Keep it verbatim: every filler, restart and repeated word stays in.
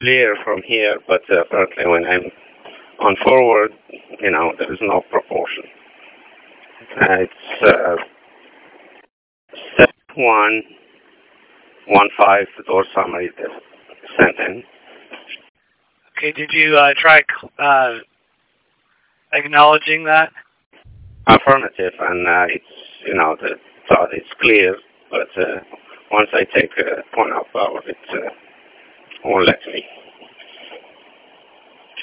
clear from here, but uh, apparently when I'm on forward, you know, there is no proportion. Uh, it's uh, step one, one five, the door summary is sent in. Okay, did you uh, try uh, acknowledging that? Affirmative, and uh, it's, you know, the thought it's clear, but uh, once I take a point of power, it uh, won't let me.